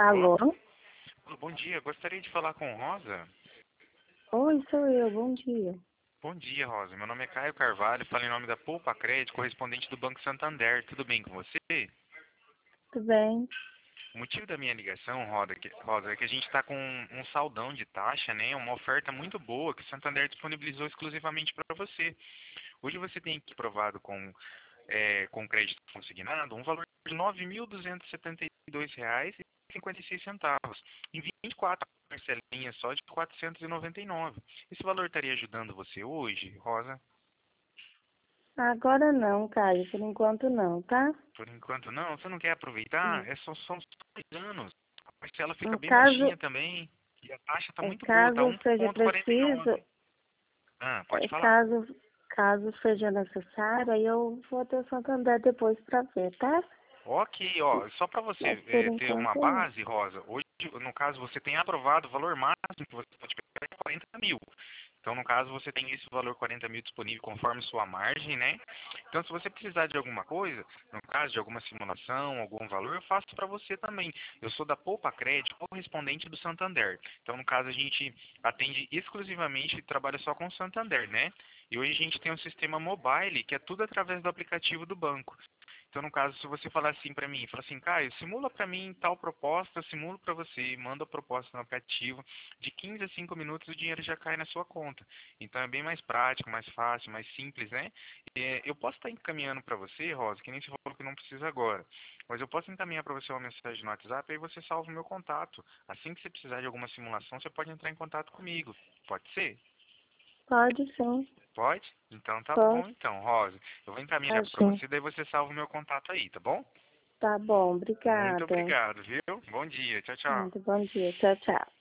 Alô? Alô? Alô, bom dia. Gostaria de falar com Rosa. Oi, sou eu, bom dia. Bom dia, Rosa. Meu nome é Caio Carvalho, falo em nome da Poupa Crédito, correspondente do Banco Santander. Tudo bem com você? Tudo bem? O motivo da minha ligação, Rosa, é que a gente está com um saldão de taxa, né? Uma oferta muito boa que o Santander disponibilizou exclusivamente para você. Hoje você tem aqui provado com crédito consignado um valor de R$ 9.272,56 em 24 parcelinhas só de 499. Esse valor estaria ajudando você hoje, Rosa? Agora não, Caio, por enquanto não, tá? Por enquanto não. Você não quer aproveitar? São só 2 anos. A parcela fica Em bem caso, baixinha também. E a taxa está em muito boa, está caso seja 1,49. preciso, Ah, pode falar. caso, caso seja necessário, aí eu vou até o Santander depois pra ver, tá? Ok, ó, só para você Mas por ter uma enquanto não. base, Rosa, hoje, no caso, você tem aprovado o valor máximo que você pode pegar é 40 mil. Então, no caso, você tem esse valor 40 mil disponível conforme sua margem, né? Então, se você precisar de alguma coisa, no caso de alguma simulação, algum valor, eu faço para você também. Eu sou da Poupa Crédito, correspondente do Santander. Então, no caso, a gente atende exclusivamente e trabalha só com o Santander, né? E hoje a gente tem um sistema mobile, que é tudo através do aplicativo do banco. Então, no caso, se você falar assim para mim, fala assim, Caio, simula para mim tal proposta, eu simulo para você, manda a proposta no aplicativo, de 15 a 5 minutos o dinheiro já cai na sua conta. Então, é bem mais prático, mais fácil, mais simples, né? Eu posso estar encaminhando para você, Rosa, que nem você falou que não precisa agora, mas eu posso encaminhar para você uma mensagem no WhatsApp, aí você salva o meu contato. Assim que você precisar de alguma simulação, você pode entrar em contato comigo. Pode ser? pode sim, Pode? Então tá bom, pode, então, Rosa. Eu vou encaminhar pode para sim. você, daí você salva o meu contato aí, tá bom? Tá bom, Muito obrigada. obrigado, viu? Bom dia. Tchau, tchau. Muito bom dia, tchau, tchau.